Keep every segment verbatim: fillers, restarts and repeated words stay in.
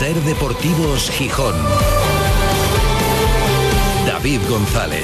Ser Deportivos Gijón. David González.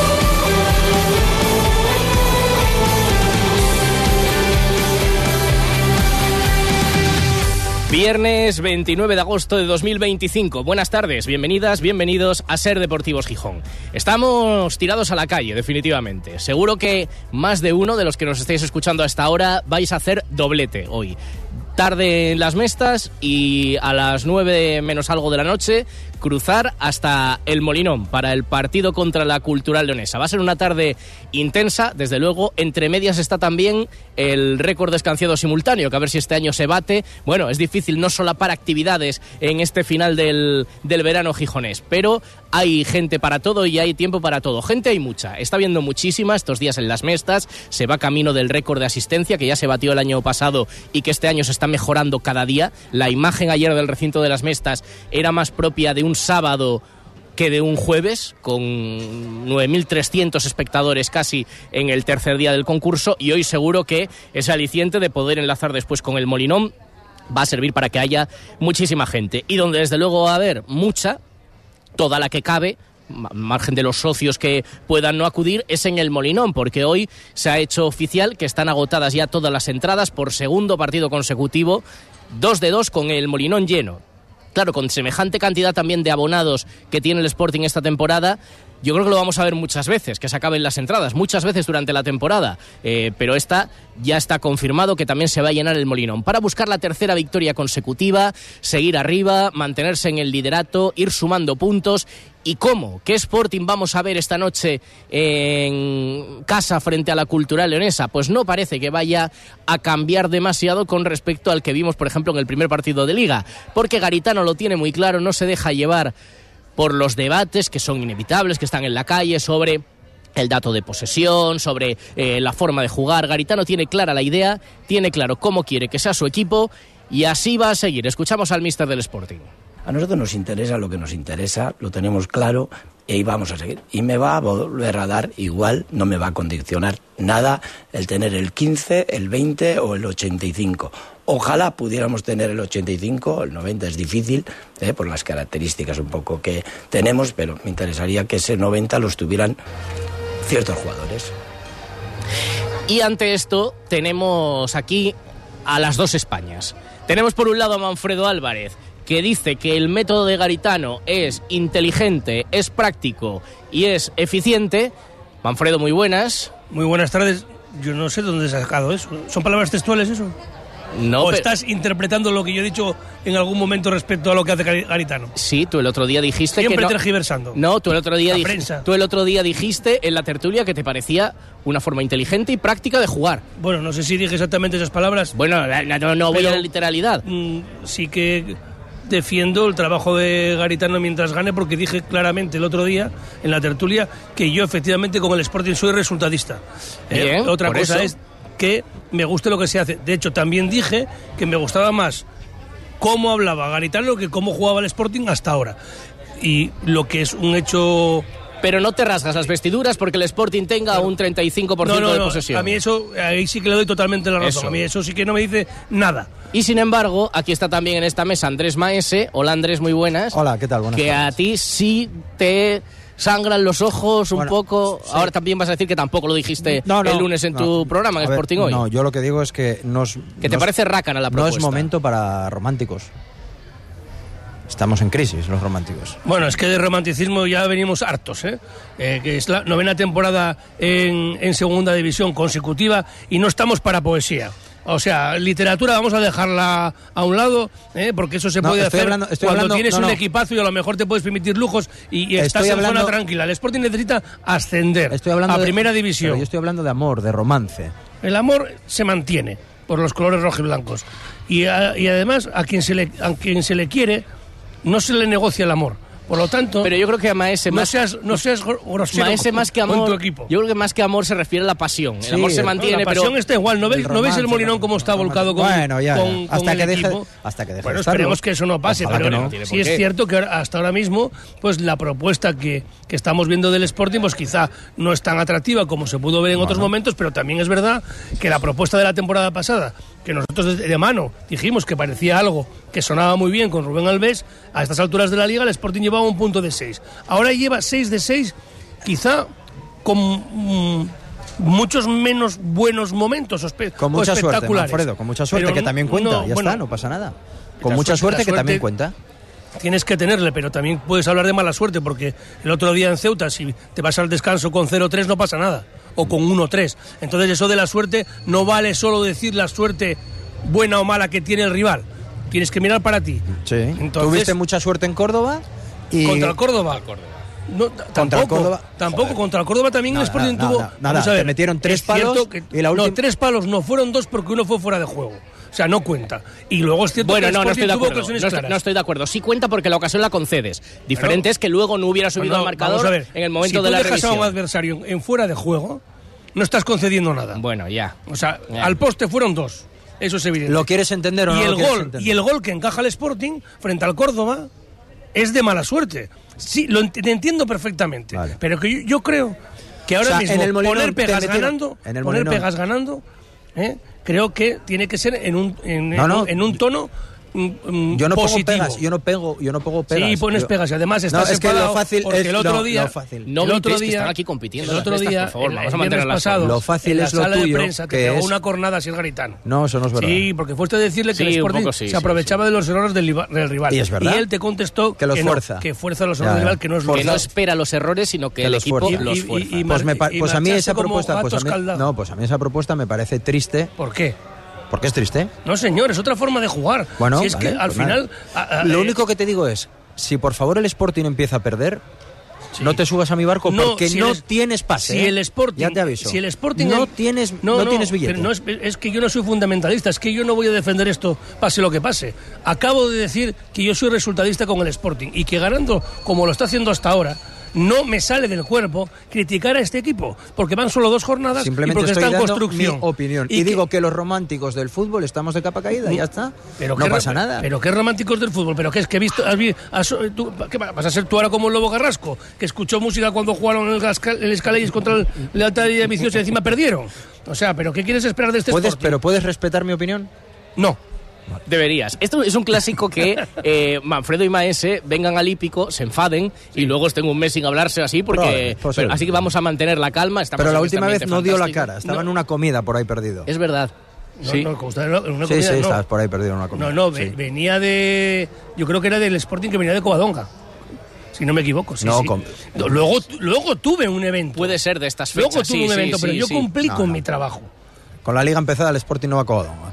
Viernes veintinueve de agosto de dos mil veinticinco. Buenas tardes, bienvenidas, bienvenidos a Ser Deportivos Gijón. Estamos tirados a la calle, definitivamente. Seguro que más de uno de los que nos estáis escuchando hasta ahora vais a hacer doblete hoy. Tarde en las Mestas y a las nueve menos algo de la noche cruzar hasta el Molinón para el partido contra la Cultural Leonesa. Va a ser una tarde intensa, desde luego. Entre medias está también el récord de escanciado simultáneo, que a ver si este año se bate. Bueno, es difícil no solapar actividades en este final del, del verano gijonés, pero hay gente para todo y hay tiempo para todo. Gente hay mucha, está habiendo muchísima estos días en las Mestas. Se va camino del récord de asistencia que ya se batió el año pasado y que este año se está mejorando cada día. La imagen ayer del recinto de las Mestas era más propia de un sábado que de un jueves, con nueve mil trescientos espectadores casi en el tercer día del concurso, y hoy seguro que ese aliciente de poder enlazar después con el Molinón va a servir para que haya muchísima gente. Y donde desde luego va a haber mucha, toda la que cabe, margen de los socios que puedan no acudir, es en el Molinón, porque hoy se ha hecho oficial que están agotadas ya todas las entradas por segundo partido consecutivo, dos de dos con el Molinón lleno. Claro, con semejante cantidad también de abonados que tiene el Sporting esta temporada, yo creo que lo vamos a ver muchas veces, que se acaben las entradas, muchas veces durante la temporada, eh, pero esta ya está confirmado que también se va a llenar el Molinón para buscar la tercera victoria consecutiva, seguir arriba, mantenerse en el liderato, ir sumando puntos. ¿Y cómo? ¿Qué Sporting vamos a ver esta noche en casa frente a la Cultural Leonesa? Pues no parece que vaya a cambiar demasiado con respecto al que vimos, por ejemplo, en el primer partido de Liga, porque Garitano lo tiene muy claro, no se deja llevar por los debates que son inevitables, que están en la calle sobre el dato de posesión, sobre eh, la forma de jugar. Garitano tiene clara la idea, tiene claro cómo quiere que sea su equipo y así va a seguir. Escuchamos al míster del Sporting. A nosotros nos interesa lo que nos interesa, lo tenemos claro y ahí vamos a seguir. Y me va a volver a dar igual, no me va a condicionar nada el tener el quince, el veinte o el ochenta y cinco. Ojalá pudiéramos tener el ochenta y cinco, el noventa es difícil, eh, por las características un poco que tenemos, pero me interesaría que ese noventa los tuvieran ciertos jugadores. Y ante esto tenemos aquí a las dos Españas. Tenemos por un lado a Manfredo Álvarez, que dice que el método de Garitano es inteligente, es práctico y es eficiente. Manfredo, muy buenas. Muy buenas tardes. Yo no sé dónde has sacado eso. ¿Son palabras textuales eso? No, ¿O pero... estás interpretando lo que yo he dicho en algún momento respecto a lo que hace Garitano? Sí, tú el otro día dijiste Siempre que no... tergiversando. No, tú el otro día La dij... prensa. tú el otro día dijiste en la tertulia que te parecía una forma inteligente y práctica de jugar. Bueno, no sé si dije exactamente esas palabras. Bueno, no, no voy pero, a la literalidad. Mmm, sí que defiendo el trabajo de Garitano mientras gane, porque dije claramente el otro día en la tertulia que yo efectivamente con el Sporting soy resultadista. Bien, eh, otra cosa eso. es que me guste lo que se hace. De hecho, también dije que me gustaba más cómo hablaba Garitano que cómo jugaba el Sporting hasta ahora. Y lo que es un hecho... Pero no te rasgas las vestiduras porque el Sporting tenga un treinta y cinco por ciento no, no, de no. posesión. A mí eso, ahí sí que le doy totalmente la razón. Eso. A mí eso sí que no me dice nada. Y sin embargo, aquí está también en esta mesa Andrés Maese. Hola Andrés, muy buenas. Hola, ¿qué tal? Buenas que tardes. A ti sí te sangran los ojos un bueno, poco. Sí. Ahora también vas a decir que tampoco lo dijiste no, no, el lunes en no. tu programa, en A ver, Sporting Hoy. No, yo lo que digo es que no es, Que te no parece rácana la propuesta. No es momento para románticos. Estamos en crisis, los románticos. Bueno, es que de romanticismo ya venimos hartos, ¿eh? Eh, que es la novena temporada en, en segunda división consecutiva y no estamos para poesía. O sea, literatura vamos a dejarla a un lado, ¿eh? Porque eso se No, puede estoy hacer hablando- estoy cuando hablando- tienes no, un no. equipazo y a lo mejor te puedes permitir lujos y, y estás Estoy en hablando- zona tranquila. El Sporting necesita ascender Estoy hablando a de- primera división. Pero yo estoy hablando de amor, de romance. El amor se mantiene por los colores rojos y blancos. Y, a- y además, a quien, se le, a quien se le quiere, no se le negocia el amor. Por lo tanto, Pero yo creo que a Maese no más, seas, no seas gr- grosero Maese con, más que con amor, tu equipo. yo creo que más que amor se refiere a la pasión. El Sí, amor se no, mantiene, la pasión pero está igual. ¿No veis, El ¿no veis el romance, Molinón cómo está romance. volcado con, Bueno, ya, ya. con, con Hasta el que deje- equipo? hasta que deje Bueno, de estarlo. esperemos que eso no pase, Ojalá pero que no. No tiene sí por es qué. cierto que hasta ahora mismo pues la propuesta que, que estamos viendo del Sporting pues quizá no es tan atractiva como se pudo ver en otros momentos, pero también es verdad que la propuesta de la temporada pasada que nosotros de, de mano dijimos que parecía algo que sonaba muy bien con Rubén Alves, a estas alturas de la Liga el Sporting llevaba un punto de seis. Ahora lleva seis de seis, quizá con mmm, muchos menos buenos momentos o, espe- con mucha o espectaculares. Suerte, Manfredo, con mucha suerte, pero que también cuenta, no, ya bueno, está, no pasa nada. Con la mucha suerte, suerte, que suerte también cuenta. Tienes que tenerle, pero también puedes hablar de mala suerte, porque el otro día en Ceuta, si te vas al descanso con cero tres, no pasa nada, o con uno tres. Entonces eso de la suerte no vale solo decir la suerte buena o mala que tiene el rival. Tienes que mirar para ti. Sí. Entonces, tuviste mucha suerte en Córdoba y... Contra el Córdoba. No, t- tampoco, el Córdoba. tampoco Joder. contra el Córdoba también Nada, el Sporting nada, tuvo... nada, nada. Vamos a ver, Te metieron tres es cierto palos que- y la última... No, tres palos no, fueron dos porque uno fue fuera de juego. O sea, no cuenta. Y luego es cierto Bueno, que el no, no Sporting estoy de tuvo acuerdo. ocasiones No estoy, claras. no estoy de acuerdo. Sí cuenta porque la ocasión la concedes. Diferente Pero- es que luego no hubiera subido No, el marcador vamos a ver, en el momento si de la tú dejas revisión. a un adversario en fuera de juego, no estás concediendo nada. Bueno, ya. O sea, Ya. al poste fueron dos. Eso es evidente. ¿Lo quieres entender o no y lo el quieres gol entender? Y el gol que encaja el Sporting frente al Córdoba es de mala suerte. Sí, lo ent- te entiendo perfectamente. Vale. Pero que yo, yo creo que ahora O sea, mismo en el Molinón poner pegas te metieron- ganando, en el poner Molinón. pegas ganando, ¿eh? creo que tiene que ser en un, en, No, en no. un, en un tono mm, mm, Yo no positivo. pongo pegas, yo no pego, yo no pongo pegas. Sí, pones Yo- pegas y además estás No, es que lo enfadado fácil porque es el otro lo- día lo fácil. No el me otro dices que día están aquí compitiendo el las otro fiestas, día por favor, el- vamos el a mantener viernes las pasado, Lo fácil en la es lo sala tuyo, de prensa te que pegó es- una cornada si es garitano. No, eso no es verdad. Sí, porque fuiste a decirle que Sí, el un Sporting poco sí, se sí, aprovechaba de los errores del, rival- del rival. Y es verdad. Y él te contestó Que los no, fuerza. que fuerza los Ya, errores del ya. rival, que no es lo Que que no espera los errores, sino que, Que el los equipo fuerza. los Y- y- fuerza. y- Pues, me pa- y pues a mí marchaste esa como propuesta, pues a gato mí, escaldado. no, pues a mí esa propuesta me parece triste, ¿Por qué? porque es triste. No, señor, es otra forma de jugar. Bueno, si es vale, que al pues final... nada. a- a- Lo eh, único que te digo es, si por favor el Sporting empieza a perder, sí. no te subas a mi barco No, porque si no el- tienes pase. Si ¿eh? el Sporting, ya te aviso. Si el Sporting no el- tienes, no, tienes billete. pero no es, es que yo no soy fundamentalista, es que yo no voy a defender esto pase lo que pase. Acabo de decir que yo soy resultadista con el Sporting y que ganando como lo está haciendo hasta ahora, no me sale del cuerpo criticar a este equipo, porque van solo dos jornadas Simplemente y porque estoy está en dando construcción. mi opinión. Y, que- digo que los románticos del fútbol estamos de capa caída, y ya está. Pero no qué pasa re- nada. Pero qué románticos del fútbol. Pero qué es que he visto. Has, vi- has- tú- ¿qué va- vas a ser tú ahora como el Lobo Carrasco? Que escuchó música cuando jugaron el, Gasca- el Escalayes contra el Lealtad y Ambiciosa y encima perdieron. O sea, ¿pero qué quieres esperar de este ¿Puedes, Sporting? pero ¿puedes respetar mi opinión? No. Deberías. Esto es un clásico que eh, Manfredo y Maese vengan al hípico, se enfaden y luego estén un mes sin hablarse así, porque Probable, posible. pero- así que vamos a mantener la calma. Estamos Pero la en última este vez no dio la ambiente cara. Estaba No. en una comida por ahí perdido. Es verdad. No, Sí. no, como está en una Sí, comida, sí, no. estabas por ahí perdido en una comida. No, no, ve- Sí. venía de. Yo creo que era del Sporting que venía de Covadonga. Si no me equivoco. Sí, No, sí. con- No, Luego, luego tuve un evento. Puede ser de estas fechas. Luego tuve sí, un sí, evento, pero sí, yo sí. cumplí No, con no. mi trabajo. Con la liga empezada el Sporting no va a Covadonga.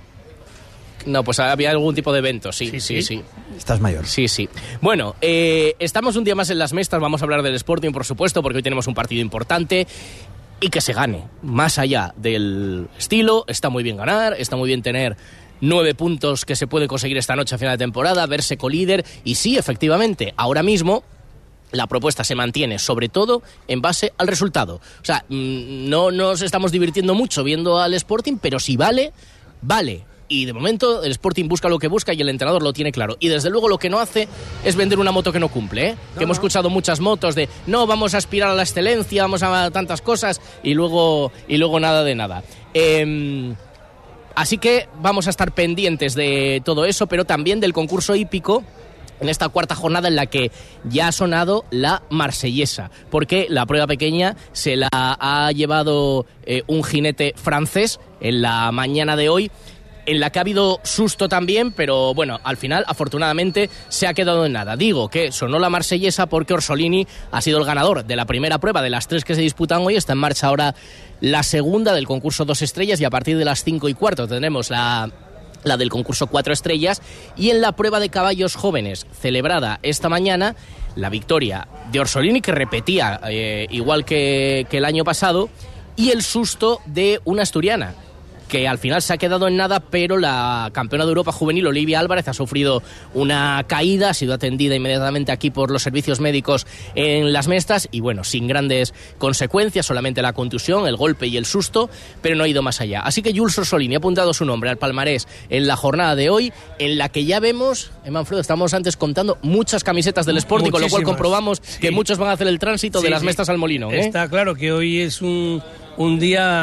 No, pues había algún tipo de evento, sí, Sí, sí, sí. sí. Estás mayor. Sí, sí. Bueno, eh, estamos un día más en las mestas, vamos a hablar del Sporting, por supuesto, porque hoy tenemos un partido importante y que se gane. Más allá del estilo, está muy bien ganar, está muy bien tener nueve puntos que se puede conseguir esta noche a final de temporada, verse colíder y sí, efectivamente, ahora mismo la propuesta se mantiene sobre todo en base al resultado. O sea, mm, no nos estamos divirtiendo mucho viendo al Sporting, pero si vale, vale. Y de momento el Sporting busca lo que busca y el entrenador lo tiene claro. Y desde luego lo que no hace es vender una moto que no cumple, ¿eh? No, que hemos no. escuchado muchas motos de no, vamos a aspirar a la excelencia, vamos a tantas cosas y luego, y luego nada de nada. Eh, así que vamos a estar pendientes de todo eso, pero también del concurso hípico en esta cuarta jornada en la que ya ha sonado la marsellesa, porque la prueba pequeña se la ha llevado eh, un jinete francés en la mañana de hoy, en la que ha habido susto también, pero bueno, al final, afortunadamente, se ha quedado en nada. Digo que sonó la marsellesa porque Orsolini ha sido el ganador de la primera prueba de las tres que se disputan hoy. Está en marcha ahora la segunda del concurso dos estrellas y a partir de las cinco y cuarto tendremos la... la del concurso cuatro estrellas, y en la prueba de caballos jóvenes celebrada esta mañana, la victoria de Orsolini, que repetía eh, igual que, que el año pasado, y el susto de una asturiana, que al final se ha quedado en nada, pero la campeona de Europa juvenil, Olivia Álvarez, ha sufrido una caída, ha sido atendida inmediatamente aquí por los servicios médicos en las mestas, y bueno, sin grandes consecuencias, solamente la contusión, el golpe y el susto, pero no ha ido más allá. Así que Jules Orsolini ha apuntado su nombre al palmarés en la jornada de hoy, en la que ya vemos, eh, Manfredo, estamos antes contando muchas camisetas del Sporting, con lo cual Muchísimas. comprobamos Sí. que muchos van a hacer el tránsito de Sí, las sí. mestas al Molino, ¿eh? Está claro que hoy es un, un día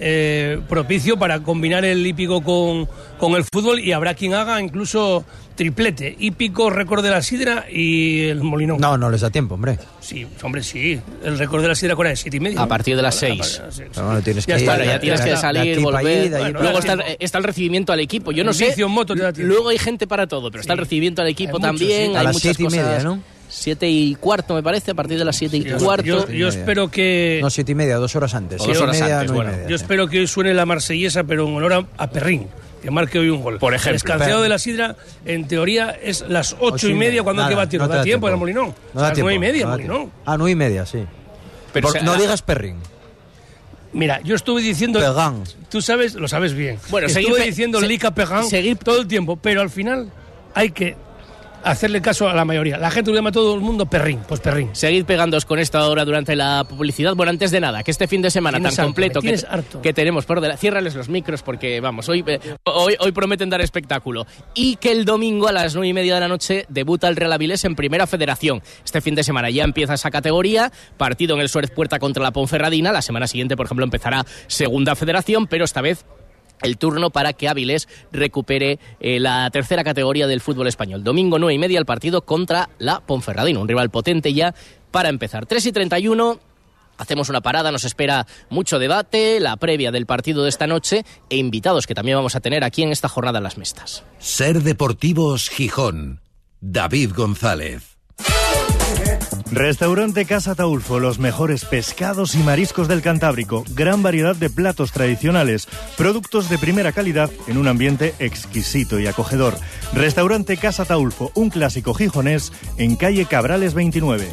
eh, propicio para combinar el hípico con, con el fútbol, y habrá quien haga incluso triplete, hípico, récord de la sidra y el Molinón. No, no les da tiempo, hombre. Sí, hombre, sí. El récord de la sidra, ¿cuál es? Siete y media. A ¿no? partir de las Vale, seis. a partir de las seis. Pero bueno, tienes Ya que está, ir, ya tienes la- que la- salir, la volver. ida y- Bueno, Luego da está, tiempo. está el recibimiento al equipo. Yo no El sé. vicio en moto te da tiempo. Luego hay gente para todo, pero está el recibimiento al equipo Hay mucho, también. sí. A Hay las muchas siete y cosas. media, ¿no? Siete y cuarto, me parece, a partir de las siete y Yo- cuarto. Yo, yo espero que... No, siete y media, dos horas antes. O Siete dos y horas media, antes, nueve y bueno. media, Yo sí. espero que hoy suene la marsellesa, pero en honor a, a Perrín, que marque hoy un gol. Por ejemplo. El escanciado de la sidra, en teoría, es las ocho, Ocho y y media, media. cuando hay que Nada, batir. no No te da da tiempo, tiempo. el Molinón. No A da las tiempo, nueve y media, no da Molinón. tiempo. Ah, nueve y media, sí. Pero, Por- o sea, no la- digas perrín. Mira, yo estuve diciendo... Pegán. Tú sabes, lo sabes bien. Bueno, estuve seguir pe- diciendo se- Lica Pegán seguir- todo el tiempo, pero al final hay que hacerle caso a la mayoría. La gente lo llama a todo el mundo Perrín, pues Perrín. Seguid pegándoos con esta hora durante la publicidad. Bueno, antes de nada, que este fin de semana tan Tienes harto, completo me que, tienes harto. que tenemos por delante. Ciérrales los micros porque, vamos, hoy, eh, hoy, hoy prometen dar espectáculo. Y que el domingo a las nueve y media de la noche debuta el Real Avilés en Primera Federación. Este fin de semana ya empieza esa categoría. Partido en el Suárez Puerta contra la Ponferradina. La semana siguiente, por ejemplo, empezará Segunda Federación, pero esta vez el turno para que Avilés recupere eh, la tercera categoría del fútbol español. Domingo nueve y media el partido contra la Ponferradina, un rival potente ya para empezar. tres y treinta y uno, hacemos una parada, nos espera mucho debate, la previa del partido de esta noche e invitados que también vamos a tener aquí en esta jornada en Las Mestas. Ser Deportivos Gijón. David González. Restaurante Casa Taulfo, los mejores pescados y mariscos del Cantábrico, gran variedad de platos tradicionales, productos de primera calidad en un ambiente exquisito y acogedor. Restaurante Casa Taulfo, un clásico gijonés en calle Cabrales veintinueve.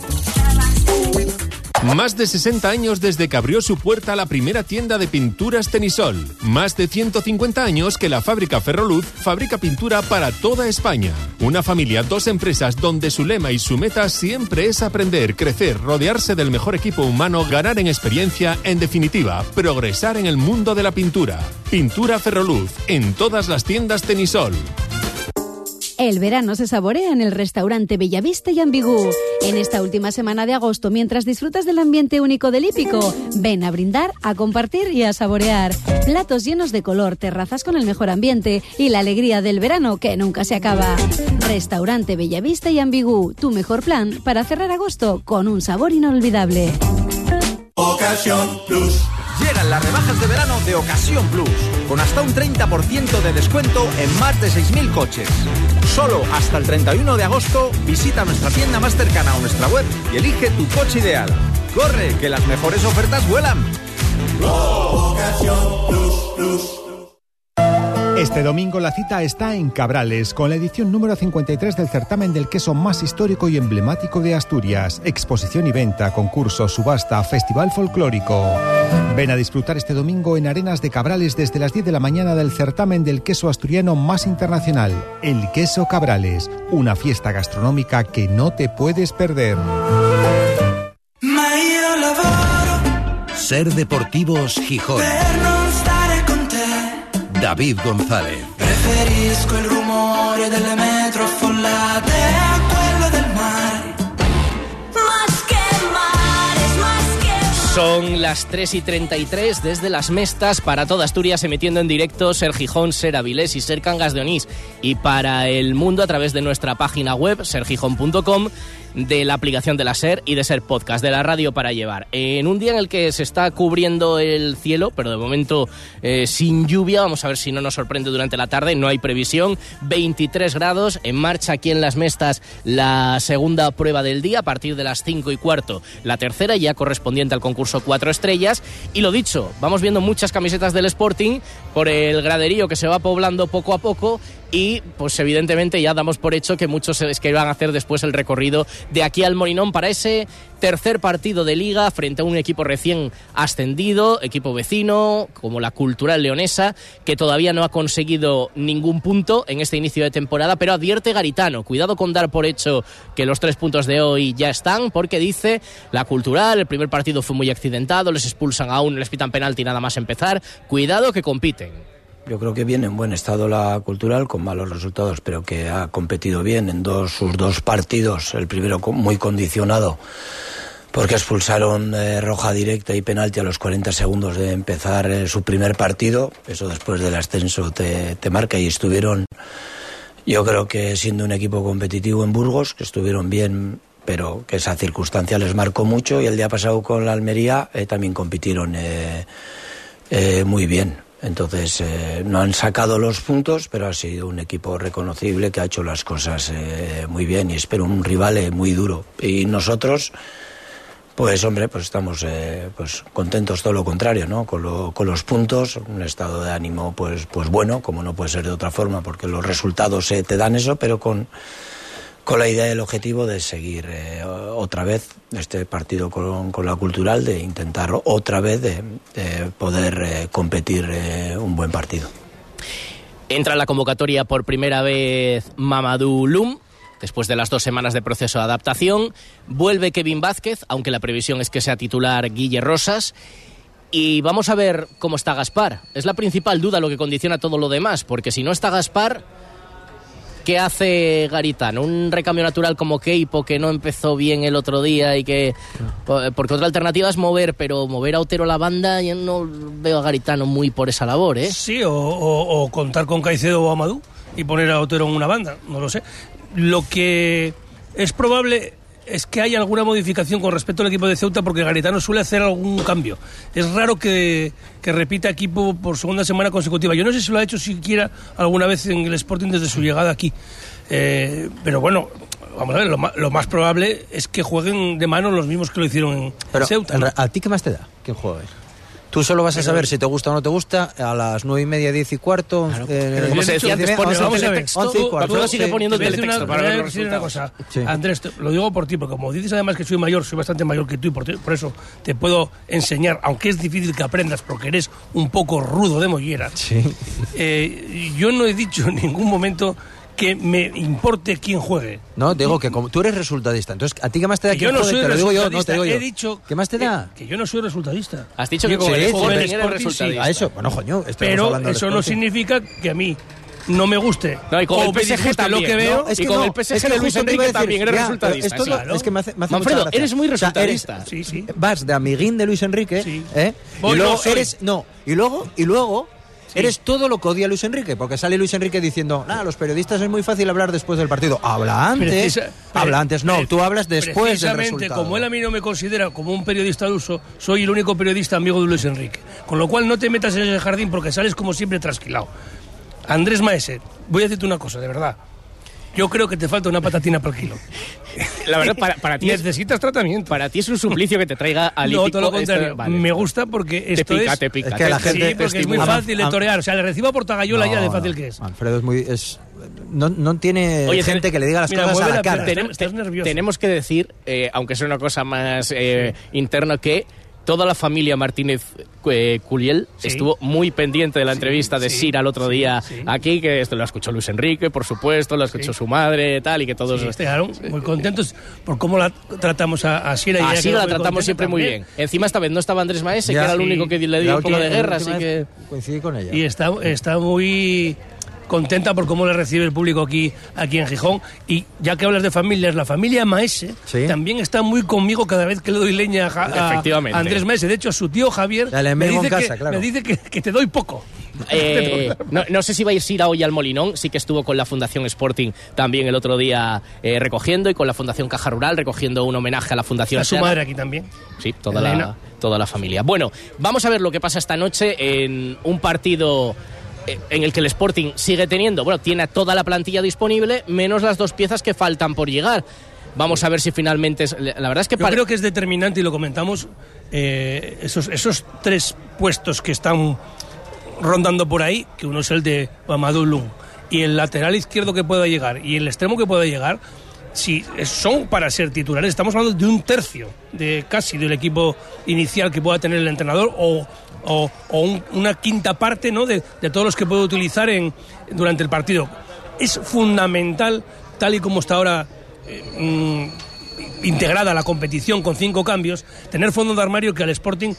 Más de sesenta años desde que abrió su puerta la primera tienda de pinturas Tenisol. Más de ciento cincuenta años que la fábrica Ferroluz fabrica pintura para toda España. Una familia, dos empresas donde su lema y su meta siempre es aprender, crecer, rodearse del mejor equipo humano, ganar en experiencia, en definitiva, progresar en el mundo de la pintura. Pintura Ferroluz, en todas las tiendas Tenisol. El verano se saborea en el restaurante Bellavista y Ambigú. En esta última semana de agosto, mientras disfrutas del ambiente único del hípico, ven a brindar, a compartir y a saborear. Platos llenos de color, terrazas con el mejor ambiente y la alegría del verano que nunca se acaba. Restaurante Bellavista y Ambigú, tu mejor plan para cerrar agosto con un sabor inolvidable. Ocasión Plus. Llegan las rebajas de verano de Ocasión Plus, con hasta un treinta por ciento de descuento en más de seis mil coches. Solo hasta el treinta y uno de agosto visita nuestra tienda más cercana o nuestra web y elige tu coche ideal. ¡Corre, que las mejores ofertas vuelan! Ocasión Plus Plus. Este domingo la cita está en Cabrales, con la edición número cincuenta y tres del certamen del queso más histórico y emblemático de Asturias. Exposición y venta, concurso, subasta, festival folclórico. Ven a disfrutar este domingo en Arenas de Cabrales desde las diez de la mañana del certamen del queso asturiano más internacional, el Queso Cabrales. Una fiesta gastronómica que no te puedes perder. Ser Deportivos Gijón. David González. Preferisco il rumore delle metro affollate a quello del mare. Más que mares, más que... Son las tres y treinta y tres desde Las Mestas para toda Asturias, emitiendo en directo Ser Gijón, Ser Avilés y Ser Cangas de Onís. Y para el mundo a través de nuestra página web, ser gijón punto com, de la aplicación de la SER y de SER Podcast, de la radio para llevar. En un día en el que se está cubriendo el cielo, pero de momento eh, sin lluvia, vamos a ver si no nos sorprende durante la tarde, no hay previsión, veintitrés grados, en marcha aquí en Las Mestas la segunda prueba del día, a partir de las cinco y cuarto, la tercera, ya correspondiente al concurso Cuatro Estrellas, y lo dicho, vamos viendo muchas camisetas del Sporting por el graderío que se va poblando poco a poco, y pues evidentemente ya damos por hecho que muchos es que van a hacer después el recorrido de aquí al Molinón para ese tercer partido de Liga frente a un equipo recién ascendido, equipo vecino como la Cultural Leonesa, que todavía no ha conseguido ningún punto en este inicio de temporada, pero advierte Garitano, cuidado con dar por hecho que los tres puntos de hoy ya están, porque dice la Cultural, el primer partido fue muy accidentado, les expulsan a uno, les pitan penalti nada más empezar, cuidado que compiten. Yo creo que viene en buen estado la Cultural, con malos resultados, pero que ha competido bien en dos, sus dos partidos, el primero muy condicionado porque expulsaron eh, roja directa y penalti a los cuarenta segundos de empezar eh, su primer partido. Eso después del ascenso te, te marca, y estuvieron, yo creo que siendo un equipo competitivo en Burgos, que estuvieron bien, pero que esa circunstancia les marcó mucho, y el día pasado con la Almería eh, también compitieron eh, eh, muy bien. Entonces eh, no han sacado los puntos, pero ha sido un equipo reconocible que ha hecho las cosas eh, muy bien, y espero un rival eh, muy duro. Y nosotros, pues hombre, pues estamos eh, pues contentos, todo lo contrario, ¿no? Con, lo, con los puntos, un estado de ánimo pues, pues bueno, como no puede ser de otra forma, porque los resultados eh, te dan eso, pero con... con la idea y el objetivo de seguir eh, otra vez este partido con, con la Cultural, de intentar otra vez de, de poder eh, competir eh, un buen partido. Entra en la convocatoria por primera vez Mamadou Loum, después de las dos semanas de proceso de adaptación. Vuelve Kevin Vázquez, aunque la previsión es que sea titular Guille Rosas. Y vamos a ver cómo está Gaspar. Es la principal duda lo que condiciona todo lo demás, porque si no está Gaspar, ¿qué hace Garitano? Un recambio natural como Keipo, que no empezó bien el otro día, y que... Porque otra alternativa es mover, pero mover a Otero la banda, yo no veo a Garitano muy por esa labor, ¿eh? Sí, o, o, o contar con Caicedo o Amadou y poner a Otero en una banda, no lo sé. Lo que es probable es que haya alguna modificación con respecto al equipo de Ceuta, porque Garitano suele hacer algún cambio. Es raro que, que repita equipo por segunda semana consecutiva. Yo no sé si lo ha hecho siquiera alguna vez en el Sporting desde su llegada aquí. Eh, pero bueno, vamos a ver, lo más, lo más probable es que jueguen de mano los mismos que lo hicieron en pero, Ceuta, ¿no? ¿A ti qué más te da que juegue? Tú solo vas a saber si te gusta o no te gusta a las nueve y media, diez y cuarto. Claro, eh, como se decía antes, pone vamos a ver, once y cuarto. Todo sigue poniendo el teletexto para ver los resultados. Una cosa, sí. Andrés, te, lo digo por ti, porque como dices además que soy mayor, soy bastante mayor que tú, y por, ti, por eso te puedo enseñar, aunque es difícil que aprendas porque eres un poco rudo de mollera. Sí. Eh, yo no he dicho en ningún momento que me importe quién juegue. No, te digo que como tú eres resultadista, entonces ¿a ti qué más te da que yo no juegue? soy Te lo digo yo, no te digo yo. He dicho ¿Qué más te da? Que, que yo no soy resultadista. Has dicho que como sí, el sí, joven sí, eres Sporting, resultadista. A eso, bueno, coño, pero eso no significa que a mí no me guste. No, y con o el P S G también, lo que veo. ¿no? Es que y con no, el P S G es que de Luis Enrique decir, también eres ya, resultadista. Esto sí, lo, claro. Es que me hace, me hace Manfredo, mucha gracia. eres muy resultadista. O sea, eres, sí, sí. Vas de amiguín de Luis Enrique, sí. ¿eh? Voy, y luego no, eres no, y luego y luego sí. Eres todo lo que odia Luis Enrique, porque sale Luis Enrique diciendo, nah, los periodistas es muy fácil hablar después del partido. Habla antes. Precisa, habla antes, no, tú hablas después del resultado. Como él a mí no me considera como un periodista al uso, soy el único periodista amigo de Luis Enrique. Con lo cual no te metas en ese jardín porque sales como siempre trasquilado. Andrés Maese, voy a decirte una cosa, de verdad. Yo creo que te falta una patatina por kilo. La verdad, para, para ti necesitas es, tratamiento. Para ti es un suplicio que te traiga al No, todo lo contrario. Esto, vale. Me gusta porque esto te pica, es... te pica. Es que la gente sí, porque es muy fácil de torear. O sea, le recibo a Portagayola no, ya de fácil que es. Alfredo es muy... Es, no, no tiene Oye, gente ten, que le diga las mira, cosas a la, la cara. Tenemos, te, tenemos que decir, eh, aunque sea una cosa más eh, interna, que toda la familia Martínez eh, Culiel sí. estuvo muy pendiente de la entrevista sí, de Sir al otro sí, día sí. aquí, que esto lo escuchó Luis Enrique, por supuesto, lo escuchó sí. su madre, tal, y que todos... Sí, claro, muy contentos por cómo la tratamos a, a Sir. A Sir la tratamos siempre también. Muy bien. Encima esta vez no estaba Andrés Maese, ya, que era el sí. único que le dio un poco de guerra, así que... Coincidí con ella. Y está, está muy... contenta por cómo le recibe el público aquí, aquí en Gijón. Y ya que hablas de familias, la familia Maese ¿sí? también está muy conmigo cada vez que le doy leña a, a, a Andrés Maese. De hecho, a su tío Javier me dice, casa, que, claro. me dice que, que te doy poco. Eh, no, no sé si va a ir Sira hoy al Molinón. Sí que estuvo con la Fundación Sporting también el otro día eh, recogiendo, y con la Fundación Caja Rural recogiendo un homenaje a la Fundación. A su madre aquí también. Sí, toda la, toda la familia. Bueno, vamos a ver lo que pasa esta noche en un partido en el que el Sporting sigue teniendo, bueno, tiene toda la plantilla disponible, menos las dos piezas que faltan por llegar. Vamos a ver si finalmente... Es, la verdad es que... Yo pare... creo que es determinante, y lo comentamos, eh, esos, esos tres puestos que están rondando por ahí, que uno es el de Mamadou Loum, y el lateral izquierdo que pueda llegar, y el extremo que pueda llegar, si son para ser titulares, estamos hablando de un tercio, de casi del equipo inicial que pueda tener el entrenador, o... o, o un, una quinta parte, ¿no?, de, de todos los que puede utilizar en, durante el partido. Es fundamental, tal y como está ahora eh, mm, integrada la competición con cinco cambios, tener fondo de armario que al Sporting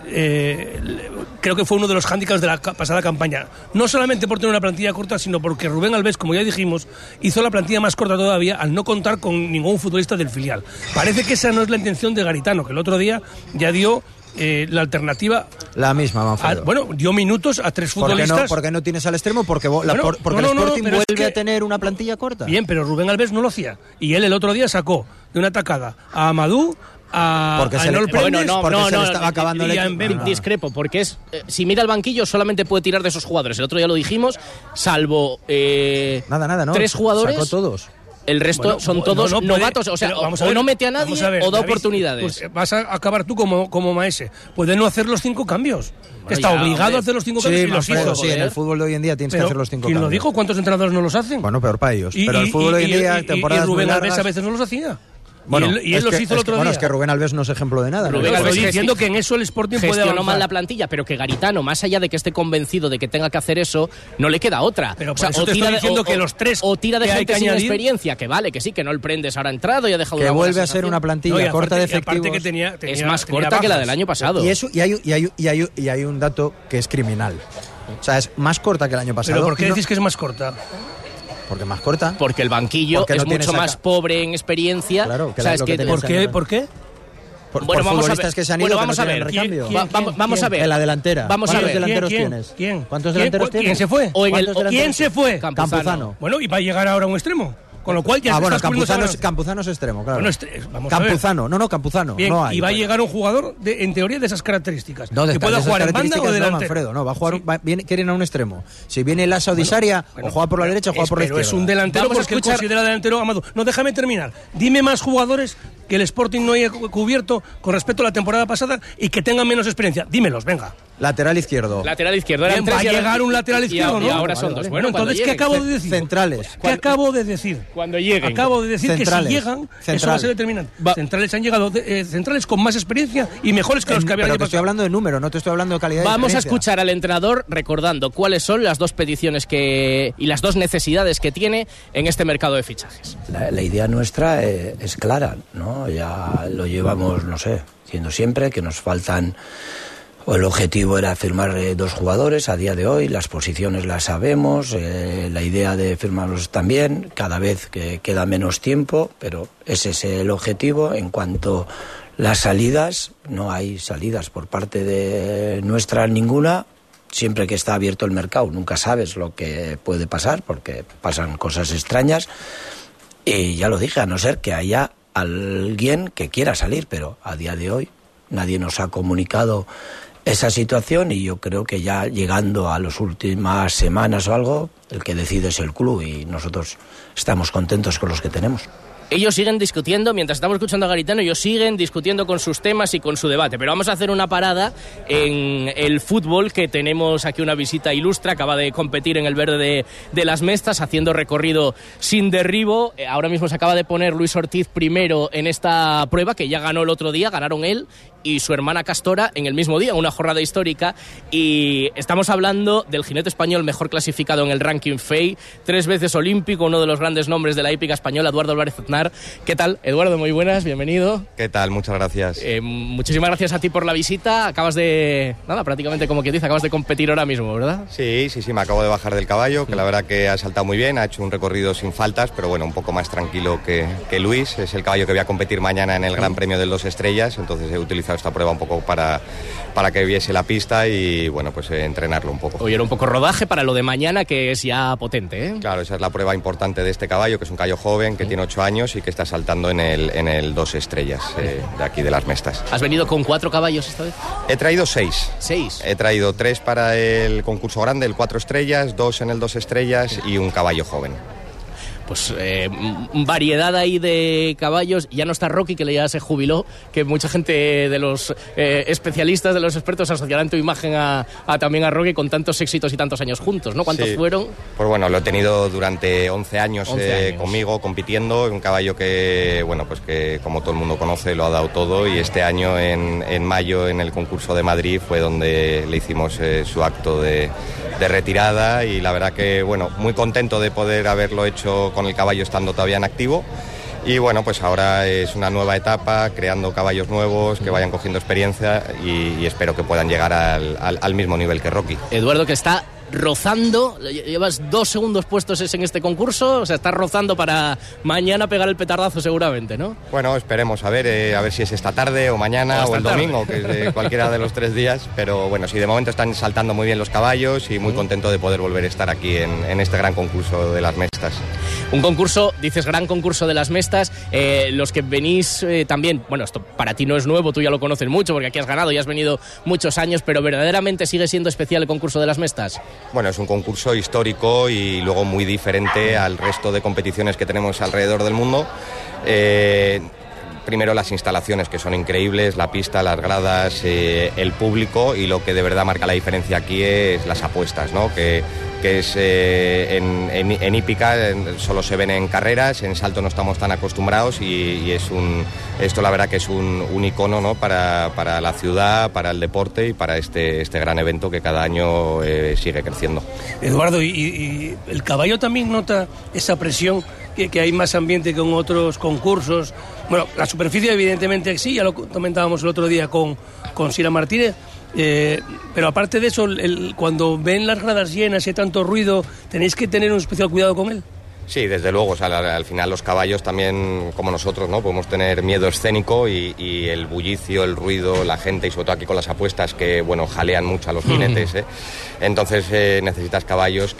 eh, creo que fue uno de los hándicaps de la pasada campaña. No solamente por tener una plantilla corta, sino porque Rubén Alves, como ya dijimos, hizo la plantilla más corta todavía al no contar con ningún futbolista del filial. Parece que esa no es la intención de Garitano, que el otro día ya dio eh, la alternativa. La misma, Manfredo. A, bueno, dio minutos a tres futbolistas. ¿Por qué no, por qué no tienes al extremo? Porque, la, bueno, por, porque no, no, el Sporting no, vuelve es que, a tener una plantilla corta. Bien, pero Rubén Alves no lo hacía. Y él el otro día sacó de una tacada a Amadou, a, porque a se, le, bueno, no, porque no, se no, le estaba no, acabando el equipo. No, no. Discrepo, porque es eh, si mira el banquillo solamente puede tirar de esos jugadores. El otro día lo dijimos, salvo eh, nada, nada, no. tres jugadores. Sacó todos. El resto bueno, son todos no, no puede, novatos, o sea, o, ver, o no mete a nadie a ver, o da David, oportunidades. Pues vas a acabar tú como, como Maese. Puedes no hacer los cinco cambios. Bueno, Está ya, obligado hombre. a hacer los cinco sí, cambios y los hizo. Sí, en el fútbol de hoy en día tienes pero, que hacer los cinco ¿quién cambios. ¿Quién lo dijo? ¿Cuántos entrenadores no los hacen? Bueno, peor para ellos. Y, pero el fútbol y, hoy en día, y, temporadas y Rubén muy Alves largas, a veces no los hacía. Bueno, y él, y él los que, hizo el otro que, día. Bueno, es que Rubén Alves no es ejemplo de nada. Rubén ¿no? Alves estoy diciendo que en eso el Sporting puede avanzar. mal la plantilla, pero que Garitano, más allá de que esté convencido de que tenga que hacer eso, no le queda otra. Pero por o sea, eso o te tira estoy diciendo de, o, que los tres o tira de que gente hay que sin añadir, experiencia, que vale, que sí, que no el Prendes ahora ha entrado y ha dejado que una vuelve buena a ser una plantilla no, aparte, corta de efectivos. Que tenía, tenía, es más tenía corta bajas. que la del año pasado. Y, eso, y, hay, y, hay, y, hay, y hay un dato que es criminal. O sea, es más corta que el año pasado. ¿Pero por qué no, decís que es más corta? Porque más corta. Porque el banquillo Porque es no mucho más pobre en experiencia. Claro, que o sea, la, es lo que que ¿Por qué? ¿Por qué? Por, bueno, por vamos futbolistas a ver. que se han ido bueno, que vamos no a ver. tienen recambio. ¿Quién, quién, va, vamos a ver. En la delantera. Vamos ¿Cuántos a ver. delanteros ¿Quién, tienes? ¿Quién? ¿Cuántos ¿Quién, delanteros ¿quién tienes? se fue? O en el, ¿Quién se fue? Campuzano. Campuzano. Bueno, y va a llegar ahora un extremo. Con lo cual ya ah, bueno, estás Campuzano es, Campuzano es extremo, claro. Bueno, estre vamos Campuzano, a ver. no, no, Campuzano. Bien, no hay, y va bueno. a llegar un jugador, de, en teoría, de esas características. No, de que pueda jugar en banda o delantero. No, Manfredo, no, va a jugar, sí. va, viene, quieren a un extremo. Si viene el Asa o Disaria, bueno, bueno, o juega por la derecha o juega es, por la pero izquierda. es un delantero Vamos porque a escuchar... él considera delantero Amadou. No, déjame terminar. Dime más jugadores que el Sporting no haya cubierto con respecto a la temporada pasada y que tengan menos experiencia. Dímelos, venga. Lateral izquierdo. Lateral izquierdo. Eran Bien, tres va a y llegar un lateral izquierdo, y, ¿no? Y ahora vale, son vale. dos. Bueno, entonces, ¿qué acabo de decir? Centrales. ¿Qué acabo de decir? Cuando lleguen. Acabo de decir centrales. que si llegan, Central. eso va a ser determinante. Va. Centrales han llegado, de, eh, centrales con más experiencia y mejores que los que habían Pero año te estoy hablando de número, no te estoy hablando de calidad. Vamos de a escuchar al entrenador recordando cuáles son las dos peticiones que y las dos necesidades que tiene en este mercado de fichajes. La, la idea nuestra eh, es clara, ¿no? Ya lo llevamos, no sé, diciendo siempre que nos faltan. El objetivo era firmar eh, dos jugadores a día de hoy, las posiciones las sabemos, eh, la idea de firmarlos también, cada vez que queda menos tiempo, pero ese es el objetivo. En cuanto a las salidas, no hay salidas por parte de nuestra ninguna, siempre que está abierto el mercado, nunca sabes lo que puede pasar, porque pasan cosas extrañas, y ya lo dije, a no ser que haya alguien que quiera salir, pero a día de hoy nadie nos ha comunicado esa situación y yo creo que ya llegando a las últimas semanas o algo, el que decide es el club y nosotros estamos contentos con los que tenemos. Ellos siguen discutiendo, mientras estamos escuchando a Garitano, ellos siguen discutiendo con sus temas y con su debate. Pero vamos a hacer una parada en el fútbol, que tenemos aquí una visita ilustre. Acaba de competir en el verde de, de las Mestas, haciendo recorrido sin derribo. Ahora mismo se acaba de poner Luis Ortiz primero en esta prueba, que ya ganó el otro día, ganaron él y su hermana Castora en el mismo día, una jornada histórica. Y estamos hablando del jinete español mejor clasificado en el ranking F E I, tres veces olímpico, uno de los grandes nombres de la hípica española, Eduardo Álvarez Aznar. ¿Qué tal, Eduardo? Muy buenas, bienvenido. ¿Qué tal? Muchas gracias. Eh, muchísimas gracias a ti por la visita. Acabas de, nada, prácticamente como quien dice, acabas de competir ahora mismo, ¿verdad? Sí, sí, sí, me acabo de bajar del caballo, que la verdad que ha saltado muy bien, ha hecho un recorrido sin faltas, pero bueno, un poco más tranquilo que, que Luis. Es el caballo que voy a competir mañana en el Gran Premio del Dos Estrellas, entonces he utilizado esta prueba un poco para, para que viese la pista y, bueno, pues eh, entrenarlo un poco. Hoy era un poco rodaje para lo de mañana, que es ya potente, ¿eh? Claro, esa es la prueba importante de este caballo, que es un caballo joven, que tiene ocho años y que está saltando en el, en el Dos Estrellas eh, de aquí de las Mestas. ¿Has venido con cuatro caballos esta vez? He traído seis. ¿Seis? He traído tres para el concurso grande, el Cuatro Estrellas, dos en el Dos Estrellas y un caballo joven. Pues eh, variedad ahí de caballos. Ya no está Rocky, que ya se jubiló, que mucha gente de los eh, especialistas, de los expertos, asociarán tu imagen a, a también a Rocky con tantos éxitos y tantos años juntos, ¿no? ¿Cuántos sí. fueron? Pues bueno, lo he tenido durante once años, once eh, años conmigo, compitiendo. Un caballo que, bueno, pues que como todo el mundo conoce, lo ha dado todo. Y este año, en, en mayo, en el concurso de Madrid, fue donde le hicimos eh, su acto de, de retirada. Y la verdad que, bueno, muy contento de poder haberlo hecho con el caballo estando todavía en activo. Y bueno, pues ahora es una nueva etapa, creando caballos nuevos que vayan cogiendo experiencia y, y espero que puedan llegar al, al, al mismo nivel que Rocky. Eduardo, que está rozando, llevas dos segundos puestos en este concurso, o sea, estás rozando para mañana pegar el petardazo seguramente, ¿no? Bueno, esperemos a ver, eh, a ver si es esta tarde o mañana o, o el tarde. domingo, que es de cualquiera de los tres días, pero bueno, sí, de momento están saltando muy bien los caballos y muy contento de poder volver a estar aquí en, en este gran concurso de las Mestas. Un concurso, dices gran concurso de las Mestas, eh, los que venís eh, también, bueno, esto para ti no es nuevo, tú ya lo conoces mucho porque aquí has ganado y has venido muchos años, pero verdaderamente sigue siendo especial el concurso de las Mestas. Bueno, es un concurso histórico y luego muy diferente al resto de competiciones que tenemos alrededor del mundo. Eh, primero las instalaciones, que son increíbles, la pista, las gradas, eh, el público, y lo que de verdad marca la diferencia aquí es las apuestas, ¿no? Que, que es eh, en, en, en hípica en, solo se ven en carreras, en salto no estamos tan acostumbrados y, y es un esto la verdad que es un, un icono, ¿no? para, para la ciudad, para el deporte y para este, este gran evento que cada año eh, sigue creciendo. Eduardo, ¿y, y el caballo también nota esa presión? Que, que hay más ambiente que en otros concursos. Bueno, la superficie evidentemente sí, ya lo comentábamos el otro día con, con Sira Martínez, eh, pero aparte de eso, el, el, cuando ven las gradas llenas y hay tanto ruido, ¿tenéis que tener un especial cuidado con él? Sí, desde luego, o sea, al, al final los caballos también, como nosotros, ¿no? Podemos tener miedo escénico y, y el bullicio, el ruido, la gente, y sobre todo aquí con las apuestas que, bueno, jalean mucho a los jinetes, ¿eh? Entonces eh, necesitas caballos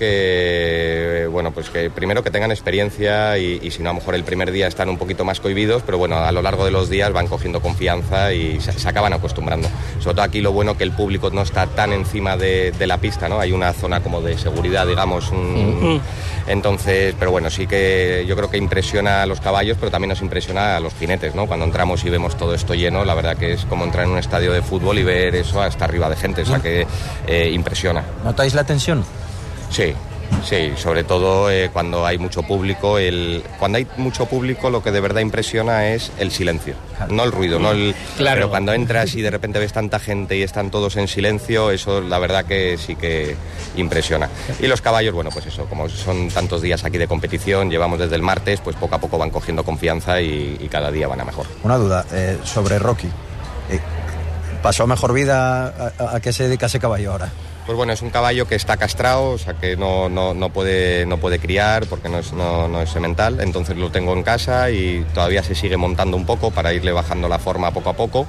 que, bueno, pues que primero que tengan experiencia y, y si no, a lo mejor el primer día están un poquito más cohibidos, pero bueno, a lo largo de los días van cogiendo confianza y se, se acaban acostumbrando. Sobre todo aquí lo bueno que el público no está tan encima de, de la pista, ¿no? Hay una zona como de seguridad, digamos, un, entonces, pero bueno, Bueno, sí que yo creo que impresiona a los caballos, pero también nos impresiona a los jinetes, ¿no? Cuando entramos y vemos todo esto lleno, la verdad que es como entrar en un estadio de fútbol y ver eso hasta arriba de gente, o sea que eh, impresiona. ¿Notáis la tensión? Sí. Sí, sobre todo eh, cuando hay mucho público. El, cuando hay mucho público lo que de verdad impresiona es el silencio, no el ruido, no el, claro. Pero cuando entras y de repente ves tanta gente y están todos en silencio, eso la verdad que sí que impresiona. Y los caballos, bueno, pues eso, como son tantos días aquí de competición, llevamos desde el martes, pues poco a poco van cogiendo confianza y, y cada día van a mejor. Una duda eh, sobre Rocky. Eh, ¿Pasó mejor vida? ¿A, a qué se dedica ese caballo ahora? Pues bueno, es un caballo que está castrado, o sea que no, no, no, puede, no puede criar porque no es, no, no es semental, entonces lo tengo en casa y todavía se sigue montando un poco para irle bajando la forma poco a poco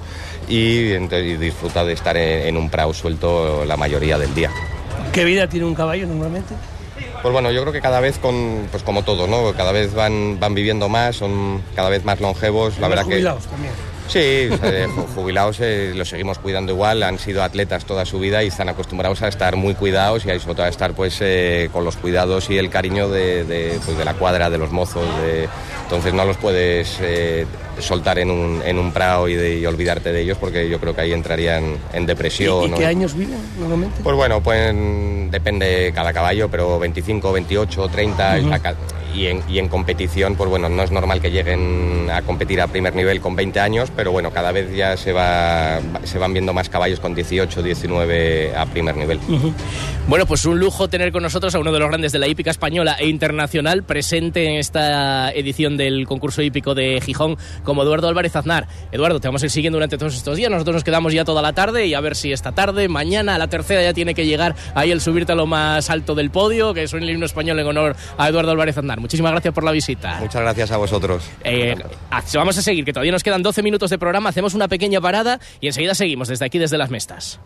y, y disfruta de estar en, en un prado suelto la mayoría del día. ¿Qué vida tiene un caballo normalmente? Pues bueno, yo creo que cada vez, con, pues como todo, ¿no? Cada vez van, van viviendo más, son cada vez más longevos. La verdad jubilados que también. Sí, eh, jubilados eh, los seguimos cuidando igual, han sido atletas toda su vida y están acostumbrados a estar muy cuidados y a eso, a estar pues eh, con los cuidados y el cariño de, de, pues, de la cuadra, de los mozos, de... entonces no los puedes eh, soltar en un, en un prado y, de, y olvidarte de ellos porque yo creo que ahí entrarían en depresión. ¿Y, y ¿no? qué años viven normalmente? Pues bueno, pues depende cada caballo, pero veinticinco, veintiocho, treinta... Uh-huh. la, Y en, y en competición, pues bueno, no es normal que lleguen a competir a primer nivel con veinte años, pero bueno, cada vez ya se va se van viendo más caballos con dieciocho, diecinueve a primer nivel. Uh-huh. Bueno, pues un lujo tener con nosotros a uno de los grandes de la hípica española e internacional presente en esta edición del concurso hípico de Gijón, como Eduardo Álvarez Aznar. Eduardo, te vamos a ir siguiendo durante todos estos días, nosotros nos quedamos ya toda la tarde y a ver si esta tarde, mañana, a la tercera ya tiene que llegar ahí el subirte a lo más alto del podio, que suene el himno español en honor a Eduardo Álvarez Aznar. Muchísimas gracias por la visita. Muchas gracias a vosotros. Eh, vamos a seguir, que todavía nos quedan doce minutos de programa, hacemos una pequeña parada y enseguida seguimos desde aquí, desde las Mestas.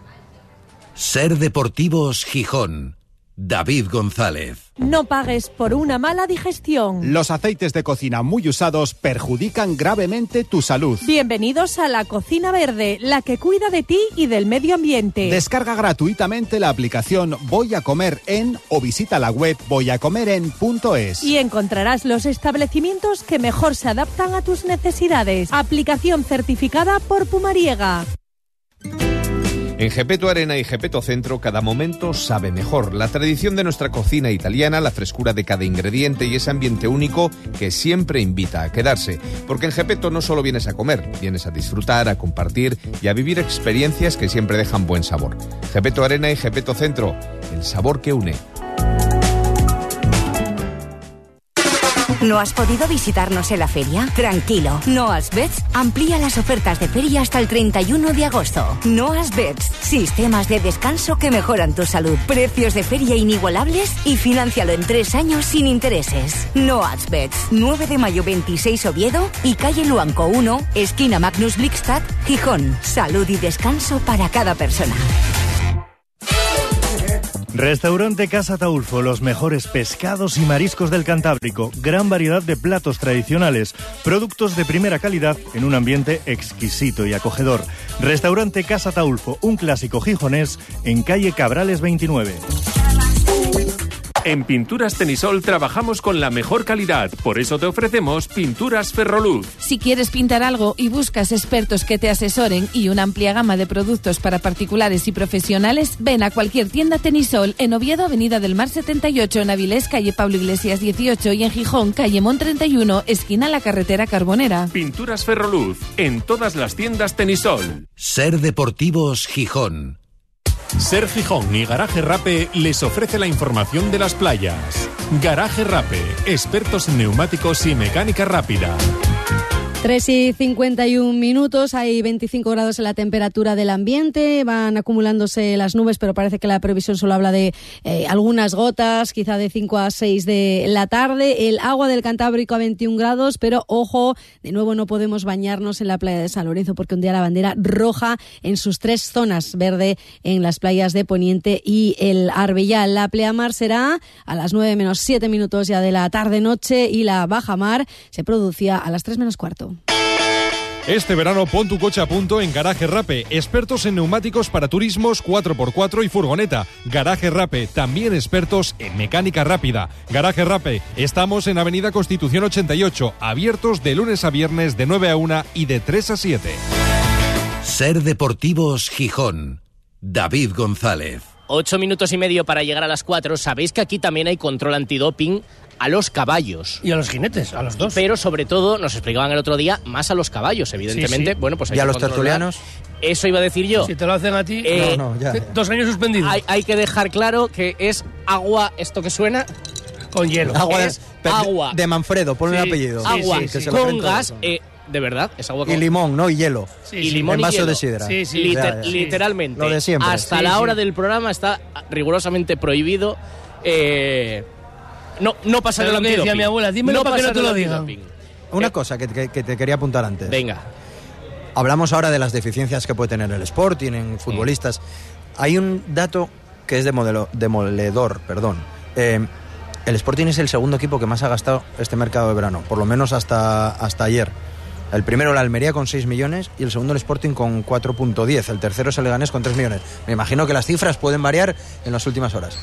Ser Deportivos Gijón. David González. No pagues por una mala digestión. Los aceites de cocina muy usados perjudican gravemente tu salud. Bienvenidos a la Cocina Verde, la que cuida de ti y del medio ambiente. Descarga gratuitamente la aplicación Voy a Comer En o visita la web voy a comer en punto es. Y encontrarás los establecimientos que mejor se adaptan a tus necesidades. Aplicación certificada por Pumariega. En Gepetto Arena y Gepetto Centro cada momento sabe mejor. La tradición de nuestra cocina italiana, la frescura de cada ingrediente y ese ambiente único que siempre invita a quedarse. Porque en Gepetto no solo vienes a comer, vienes a disfrutar, a compartir y a vivir experiencias que siempre dejan buen sabor. Gepetto Arena y Gepetto Centro, el sabor que une. ¿No has podido visitarnos en la feria? Tranquilo, Noas Beds amplía las ofertas de feria hasta el treinta y uno de agosto. Noas Beds, sistemas de descanso que mejoran tu salud. Precios de feria inigualables y financialo en tres años sin intereses. Noas Beds, nueve de mayo veintiséis Oviedo y calle Luanco uno, esquina Magnus Blixstad, Gijón. Salud y descanso para cada persona. Restaurante Casa Taulfo, los mejores pescados y mariscos del Cantábrico, gran variedad de platos tradicionales, productos de primera calidad en un ambiente exquisito y acogedor. Restaurante Casa Taulfo, un clásico gijonés en calle Cabrales veintinueve. En Pinturas Tenisol trabajamos con la mejor calidad, por eso te ofrecemos Pinturas Ferroluz. Si quieres pintar algo y buscas expertos que te asesoren y una amplia gama de productos para particulares y profesionales, ven a cualquier tienda Tenisol en Oviedo, Avenida del Mar setenta y ocho, en Avilés, calle Pablo Iglesias dieciocho y en Gijón, calle Mon treinta y uno, esquina la carretera Carbonera. Pinturas Ferroluz, en todas las tiendas Tenisol. Ser Deportivos Gijón. Ser Gijón y Garaje Rape les ofrece la información de las playas. Garaje Rape, expertos en neumáticos y mecánica rápida. tres y cincuenta y un minutos, hay veinticinco grados en la temperatura del ambiente, van acumulándose las nubes, pero parece que la previsión solo habla de eh, algunas gotas, quizá de cinco a seis de la tarde. El agua del Cantábrico a veintiún grados, pero ojo, de nuevo no podemos bañarnos en la playa de San Lorenzo porque ondea la bandera roja en sus tres zonas, verde en las playas de Poniente y el Arbellal. La pleamar será a las nueve menos siete minutos ya de la tarde-noche y la bajamar se producía a las tres menos cuarto. Este verano pon tu coche a punto en Garaje Rape, expertos en neumáticos para turismos cuatro por cuatro y furgoneta. Garaje Rape, también expertos en mecánica rápida. Garaje Rape, estamos en Avenida Constitución ochenta y ocho, abiertos de lunes a viernes de nueve a una y de tres a siete. Ser Deportivos Gijón. David González. Ocho minutos y medio para llegar a las cuatro. Sabéis que aquí también hay control antidoping a los caballos. Y a los jinetes, a los dos. Pero sobre todo, nos explicaban el otro día, más a los caballos, evidentemente. Sí, sí. Bueno, pues hay ¿Y a que los controlar. tertulianos? Eso iba a decir yo. Si te lo hacen a ti, Eh, no, no, ya, ya. dos años suspendidos. Hay, hay que dejar claro que es agua, esto que suena, con hielo. Agua, es de, agua. de Manfredo, ponle Sí, el apellido. agua Sí, sí, que se lo con creen gas, todos. eh, de verdad, es agua con Y limón, ¿no? Y hielo. Sí, y sí. limón en y vaso hielo. de sidra. Sí, sí. Liter- Ya, ya. Literalmente. Lo de siempre. Hasta Sí, la sí. hora del programa está rigurosamente prohibido. Eh, no, no pasar el ¿Sabes lo que decía antidoping. mi abuela? Dímelo para que no pasar te el lo digan. antidoping. Una Eh, cosa que, que- que te quería apuntar antes. Venga. Hablamos ahora de las deficiencias que puede tener el Sporting en futbolistas. Hay un dato que es demodelo- demoledor, perdón. Eh, el Sporting es el segundo equipo que más ha gastado este mercado de verano, por lo menos hasta, hasta ayer. El primero la Almería con seis millones y el segundo el Sporting con cuatro punto diez. El tercero es el Leganés con tres millones. Me imagino que las cifras pueden variar en las últimas horas.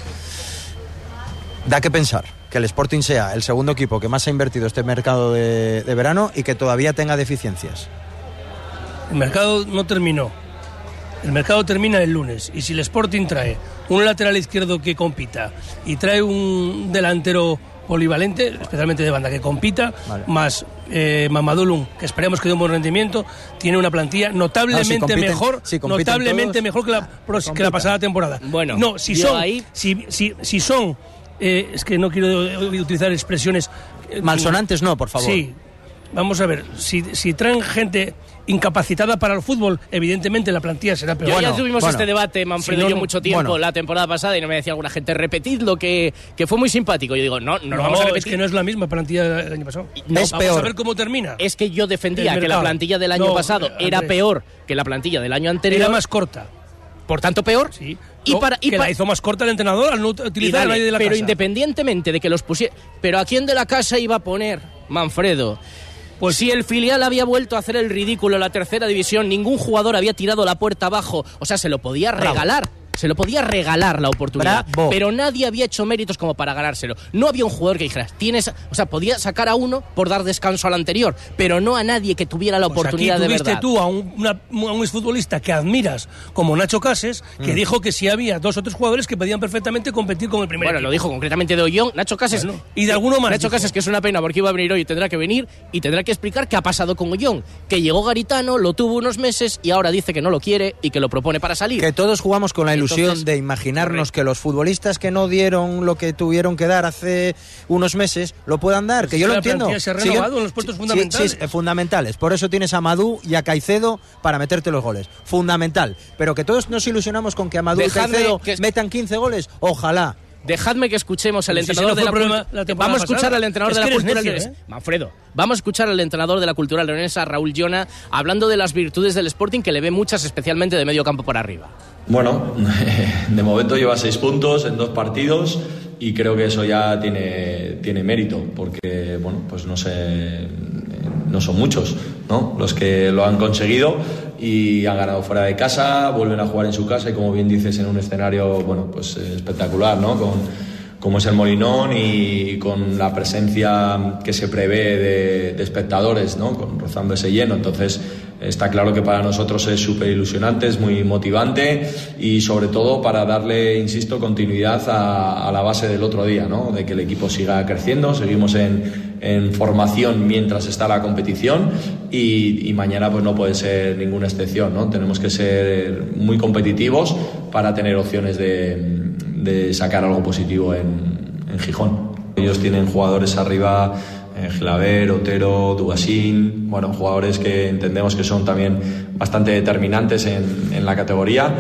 Da que pensar que el Sporting sea el segundo equipo que más ha invertido este mercado de, de verano y que todavía tenga deficiencias. El mercado no terminó. El mercado termina el lunes. Y si el Sporting trae un lateral izquierdo que compita y trae un delantero polivalente, especialmente de banda, que compita, Vale. más eh, Mamadou, que esperemos que dé un buen rendimiento, tiene una plantilla notablemente No, si compiten- mejor, si compiten notablemente todos, mejor que la, pros- que la pasada temporada. Bueno, no, si yo son, ahí- si, si, si son, eh, es que no quiero utilizar expresiones eh, Malsonantes no, por favor. Sí, vamos a ver, si, si traen gente incapacitada para el fútbol, evidentemente la plantilla será peor. Yo Bueno, ya tuvimos bueno. este debate, Manfredo Si no, y yo, no. mucho tiempo, Bueno. la temporada pasada, y no me decía alguna gente, repetidlo, que, que fue muy simpático. Yo digo, no, no, No, lo vamos a es repetir. que no es la misma plantilla del año pasado. No, es Vamos peor. a ver cómo termina. Es que yo defendía El que la mercado. plantilla del año No, pasado eh, era Andrés. peor que la plantilla del año anterior. Era más corta. Por tanto, peor. Sí. Y No, para, y que pa- la hizo más corta el entrenador al no y utilizar dale, a nadie de la pero casa. independientemente de que los pusiera... Pero ¿a quién de la casa iba a poner, Manfredo? Pues si el filial había vuelto a hacer el ridículo en la tercera división, ningún jugador había tirado la puerta abajo. O sea, se lo podía Bravo. regalar. Se lo podía regalar la oportunidad. Bravo. Pero nadie había hecho méritos como para ganárselo. No había un jugador que dijera, tienes... O sea, podía sacar a uno por dar descanso al anterior, pero no a nadie que tuviera la Pues oportunidad aquí de tuviste verdad. tú a un, una- a un exfutbolista que admiras, como Nacho Cases, que Mm. dijo que si había dos o tres jugadores que podían perfectamente competir con el primer Bueno, equipo. lo dijo concretamente de Ollón, Nacho Cases. Bueno, y de alguno más Nacho dijo. Cases, que es una pena porque iba a venir hoy y tendrá que venir y tendrá que explicar qué ha pasado con Ollón. Que llegó Garitano, lo tuvo unos meses y ahora dice que no lo quiere y que lo propone para salir. Que todos jugamos con la ilusión ilusión entonces, de imaginarnos correcto. que los futbolistas que no dieron lo que tuvieron que dar hace unos meses lo puedan dar, Pues que yo lo la entiendo. plantilla se ha Sí, yo- renovado en los puestos sí, fundamentales. Sí, sí, fundamentales. Por eso tienes a Amadou y a Caicedo para meterte los goles. Fundamental. Pero que todos nos ilusionamos con que Amadou y Dejadme Caicedo que es- metan quince goles, ojalá. Dejadme que escuchemos al Pero si entrenador ese no de fue la, el problema cul- la temporada Vamos a escuchar pasada. al entrenador Es de que la eres cultura necio, leonesa. ¿eh? Manfredo, vamos a escuchar al entrenador de la cultura leonesa, Raúl Llona, hablando de las virtudes del Sporting, que le ve muchas, especialmente de medio campo para arriba. Bueno, de momento lleva seis puntos en dos partidos y creo que eso ya tiene, tiene mérito, porque bueno, pues no sé, no son muchos, ¿no? Los que lo han conseguido y han ganado fuera de casa, vuelven a jugar en su casa y, como bien dices, en un escenario bueno, pues eh, espectacular, ¿no? Con, como es el Molinón y con la presencia que se prevé de, de espectadores, ¿no? Con, rozando ese lleno. Entonces está claro que para nosotros es súper ilusionante, es muy motivante y sobre todo para darle, insisto, continuidad a, a la base del otro día, ¿no? De que el equipo siga creciendo, seguimos en, en formación mientras está la competición y, y mañana pues no puede ser ninguna excepción, ¿no? Tenemos que ser muy competitivos para tener opciones de de sacar algo positivo en, en Gijón. Ellos tienen jugadores arriba, eh, Gilaver, Otero, Dugasín, bueno, jugadores que entendemos que son también bastante determinantes en, en la categoría.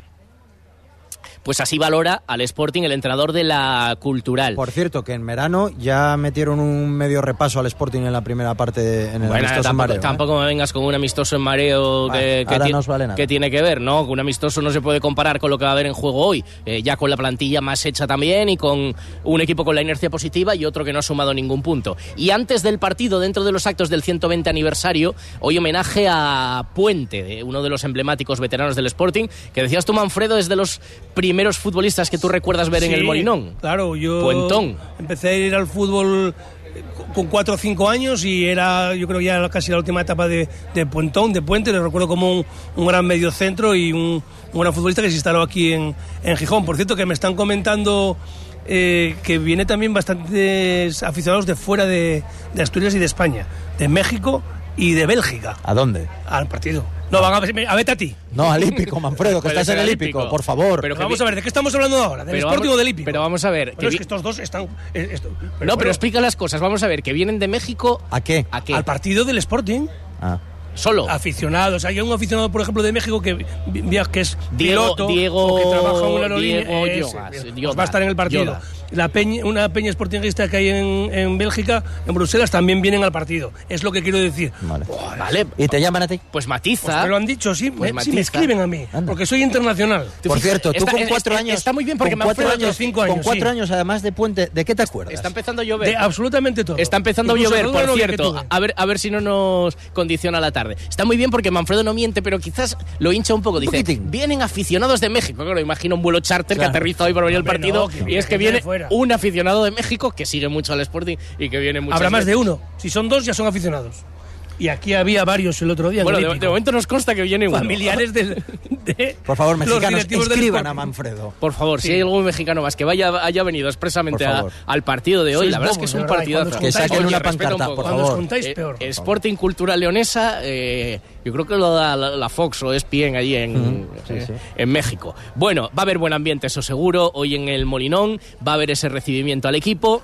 Pues así valora al Sporting el entrenador de la Cultural. Por cierto, que en verano ya metieron un medio repaso al Sporting en la primera parte, de, en el Bueno, amistoso en tampoco, mareo, ¿eh? tampoco me vengas con un amistoso en mareo que, Bueno, que, ahora ti- no os vale nada. que tiene que ver, ¿no? Un amistoso no se puede comparar con lo que va a haber en juego hoy, eh, ya con la plantilla más hecha también y con un equipo con la inercia positiva y otro que no ha sumado ningún punto. Y antes del partido, dentro de los actos del ciento veinte aniversario, hoy homenaje a Puente, de uno de los emblemáticos veteranos del Sporting, que decías tú, Manfredo, es de los primeros futbolistas que tú recuerdas ver Sí, en el Molinón. Claro, yo Puentón. empecé a ir al fútbol con cuatro o cinco años y era, yo creo, ya casi la última etapa de, de Puentón, de Puente. Lo recuerdo como un, un gran mediocentro y un, un gran futbolista que se instaló aquí en, en Gijón. Por cierto, que me están comentando eh, que viene también bastantes aficionados de fuera de, de Asturias y de España, de México y de Bélgica. ¿A dónde? Al partido. No, van a, ver- a vete a ti. No, al Hípico, Manfredo, que Puede estás en ser el al Hípico, Hípico. por favor. Pero Pero vamos a ver, ¿de qué estamos hablando ahora? ¿Del Pero Sporting vamos- o del Hípico? pero vamos a ver, Bueno, que es vi- que estos dos están... eh, esto- no, bueno, pero explica las cosas. Vamos a ver, que vienen de México... ¿A qué? ¿A qué? Al partido del Sporting. Ah. Solo. Aficionados. Hay un aficionado, por ejemplo, de México que, vi- via- que es Diego- piloto Diego- o que trabaja en una aerolínea. Diego ese, Yodas, pues Yoda, va a estar en el partido. Yoda. La peña, una peña sportingista que hay en, en Bélgica, en Bruselas, también vienen al partido. Es lo que quiero decir. Vale. Vale, ¿Y te llaman a ti? pues Pues matiza. me lo han dicho, sí, Pues me, sí, me matiza. escriben a mí, Anda. porque soy internacional. Por cierto, tú Está- con es- cuatro es- años... está muy bien porque con cuatro Manfredo- años, cinco con años, cuatro sí. años, además de Puente, ¿de qué te acuerdas? Está empezando a llover. De absolutamente todo. Está empezando Incluso a llover, alguna por novia que cierto. tuve. A ver, a ver si no nos condiciona la tarde. Está muy bien porque Manfredo no miente, pero quizás lo hincha un poco. Dice, poquitín. vienen aficionados de México. Claro, imagino un vuelo charter Claro. que aterriza hoy para venir al Hombre, partido. no, que y viene es que gente de viene fuera. un aficionado de México que sigue mucho al Sporting y que viene mucho. Habrá más de uno. Si son dos, ya son aficionados. Y aquí había varios el otro día. en Bueno, el de, Hípico. de momento nos consta que viene uno. Familiares del, de Por favor, los mexicanos, directivos del escriban a Sporting. Manfredo. Por favor, Sí. si hay algún mexicano más que vaya haya venido expresamente Por a- favor. al partido de hoy, Sois la verdad es que bobos, es un de verdad, y partidazo. cuando os Que saquen Oye, una respeta un pancarta, poco. por Cuando os favor. contáis, Eh, peor. Sporting Cultura Leonesa, eh, yo creo que lo da la, la Fox o E S P N allí en, sí, eh, sí. en México. Bueno, va a haber buen ambiente, eso seguro. Hoy en el Molinón va a haber ese recibimiento al equipo.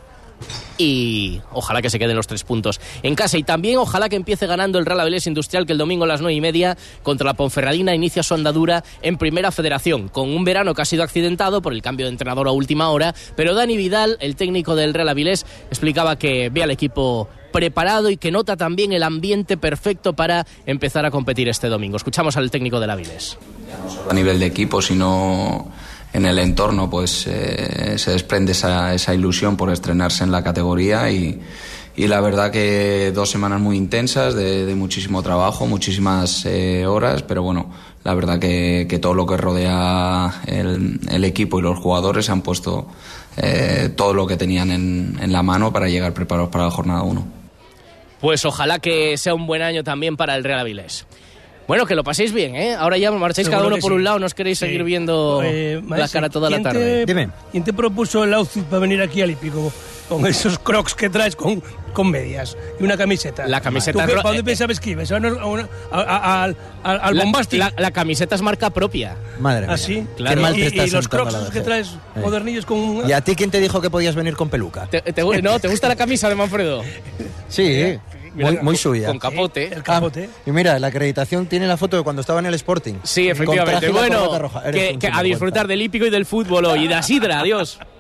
Y ojalá que se queden los tres puntos en casa. Y también ojalá que empiece ganando el Real Avilés Industrial, que el domingo a las nueve y media contra la Ponferradina inicia su andadura en Primera Federación, con un verano que ha sido accidentado por el cambio de entrenador a última hora. Pero Dani Vidal, el técnico del Real Avilés, explicaba que ve al equipo preparado y que nota también el ambiente perfecto para empezar a competir este domingo. Escuchamos al técnico del Avilés. A nivel de equipo, sino en el entorno, pues eh, se desprende esa, esa ilusión por estrenarse en la categoría y, y la verdad que dos semanas muy intensas de, de muchísimo trabajo, muchísimas eh, horas, pero bueno, la verdad que, que todo lo que rodea el, el equipo y los jugadores han puesto eh, todo lo que tenían en, en la mano para llegar preparados para la jornada uno. Pues ojalá que sea un buen año también para el Real Avilés. Bueno, que lo paséis bien, ¿eh? Ahora ya marcháis Seguro cada uno que por sí. un lado, no os queréis Sí. seguir viendo Eh, la Maese, cara toda la ¿quién tarde. te- ¿Quién te propuso el outfit para venir aquí al Hípico? con esos crocs que traes con, con medias y una camiseta. La camiseta... ¿Para dónde pensabas que ibas? ¿A una, a, a, a, a, ¿Al bombástico? La, la, la camiseta es marca propia. Madre mía. ¿Ah, sí? Claro. Qué mal te y, estás y los sentando crocs la que vejez. traes Eh. modernillos con... ¿Y a ti quién te dijo que podías venir con peluca? ¿Te, te, no, ¿te gusta la camisa de Manfredo? Sí, muy, muy suya. Con capote. El capote. Ah, y mira, la acreditación tiene la foto de cuando estaba en el Sporting. Sí, efectivamente. Con traje y la Bueno, corbata roja. Eres que, un que a sinvergüenza. disfrutar del hípico y del fútbol hoy. Y de la sidra, adiós.